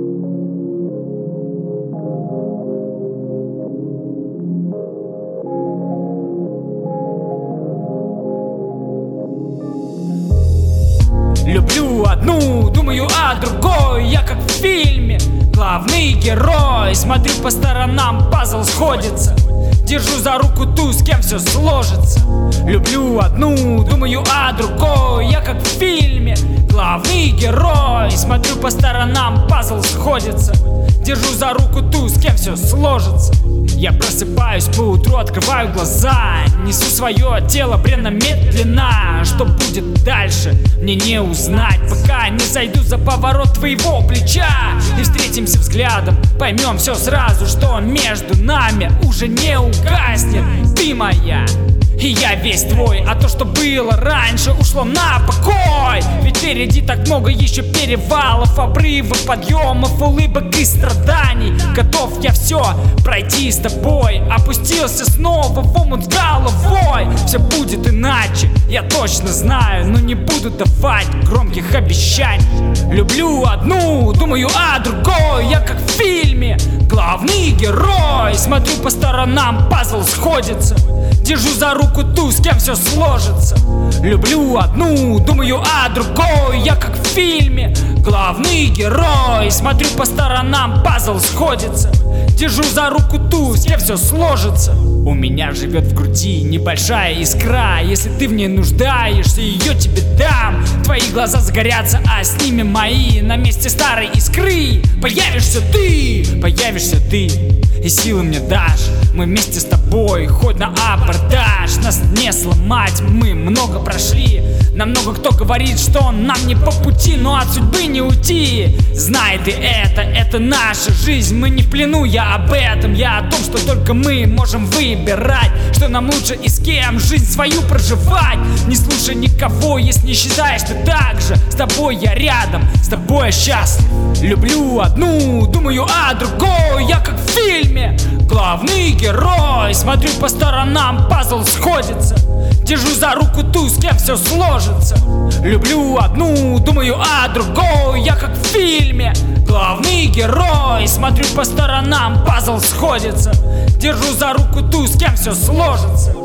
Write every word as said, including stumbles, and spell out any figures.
Люблю одну, думаю о другой. Я как в фильме, главный герой. Смотрю по сторонам, пазл сходится. Держу за руку ту, с кем все сложится. Люблю одну, думаю о другой. Я как в фильме, главный герой. Смотрю по сторонам, пазл сходится. Держу за руку ту, с кем все сложится. Я просыпаюсь поутру, открываю глаза. Несу свое тело бренно медленно. Что будет дальше, мне не узнать, пока не зайду за поворот твоего плеча. И встретимся взглядом, поймем все сразу, что между нами уже не угаснет. Ты моя, и я весь твой. А то, что было раньше, ушло на покой. Ведь впереди так много еще перевалов, обрывов, подъемов, улыбок и страданий. Готов я все пройти с тобой. Опустился снова в омут с головой. Все будет иначе, я точно знаю, но не буду давать громких обещаний. Люблю одну, думаю о другой. Я как в фильме, главный герой. Смотрю по сторонам, пазл сходится. Держу за руку ту, с кем все сложится. Люблю одну, думаю о другой. Я как в фильме, главный герой. Смотрю по сторонам, пазл сходится. Держу за руку ту, с кем все сложится. У меня живет в груди небольшая искра. Если ты в ней нуждаешься, ее тебе дам. Твои глаза загорятся, а с ними мои. На месте старой искры появишься ты, появишься ты. И силы мне дашь, мы вместе с тобой, хоть на абордаж. Нас не сломать, мы много прошли. Нам много кто говорит, что нам не по пути, но от судьбы не уйти. Знай ты это, это наша жизнь. Мы не в плену, я об этом. Я о том, что только мы можем выбирать, что нам лучше и с кем жизнь свою проживать. Не слушай никого, если не считаешь ты так же. С тобой я рядом, с тобой я счастлив. Люблю одну, думаю о другой. Я как в фильме, главный герой. Смотрю по сторонам, пазл сходится. Держу за руку ту, с кем все сложится. Люблю одну, думаю о другой. Я как в фильме, главный герой. Смотрю по сторонам, пазл сходится. Держу за руку ту, с кем все сложится.